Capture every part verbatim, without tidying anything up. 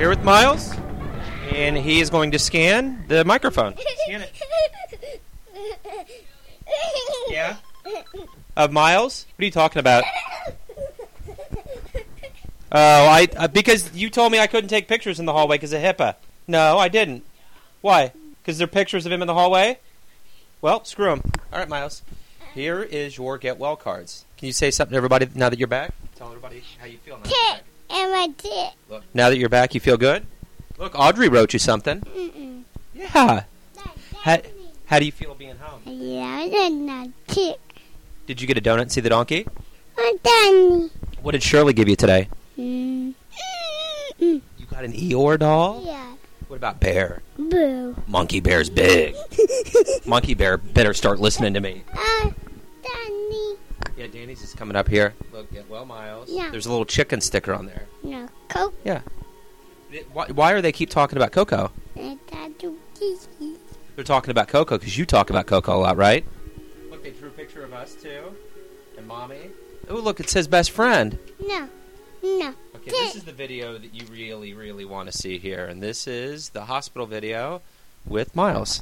here with Miles, and he is going to scan the microphone. Scan it. Yeah? Of Miles? What are you talking about? Oh, I uh, because you told me I couldn't take pictures in the hallway because of HIPAA. No, I didn't. Why? Because there are pictures of him in the hallway? Well, screw him. All right, Miles. Here is your Get Well cards. Can you say something to everybody now that you're back? Tell everybody how you feel now. Tit and my tit. Look, now that you're back, you feel good? Look, Audrey wrote you something. Mm-mm. Yeah. How, how do you feel being home? Yeah, I'm not tit. Did you get a donut and see the donkey? I'm done. What did Shirley give you today? Mm. Mm. You got an Eeyore doll? Yeah. What about Bear? Boo. Monkey Bear's big. Monkey Bear better start listening to me. Uh, Danny. Yeah, Danny's is coming up here. Look, Get Well, Miles. Yeah. There's a little chicken sticker on there. No, Coke. Yeah. It, why, why are they keep talking about Coco? And Tattoo Kiki. They're talking about Coco because you talk about Coco a lot, right? Look, they drew a picture of us, too. And Mommy. Oh, look, it says best friend. No. No. Okay, this is the video that you really, really want to see here. And this is the hospital video with Miles.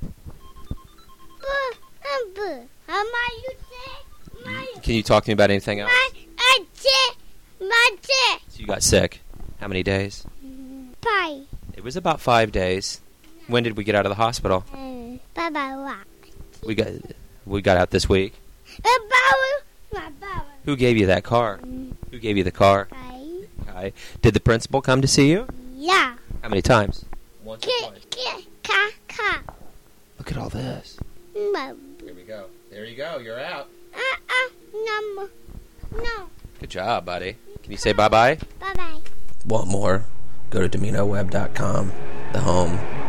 Boo. I'm boo. How am I you say? My, Can you talk to me about anything else? my, I tit. My tit. So you got sick. How many days? Bye. It was about five days. When did we get out of the hospital? Uh, bye-bye what? We got we got out this week. Bye-bye. My bye. Who gave you that car? Who gave you the car? Bye. Okay. Did the principal come to see you? Yeah. How many times? Once or Kit, twice. kit, ka, ka. Look at all this. No. Here we go. There you go. You're out. Uh-uh. No. No. Good job, buddy. Can you say bye-bye? Bye-bye. Want more? Go to Domino Web dot com, the home.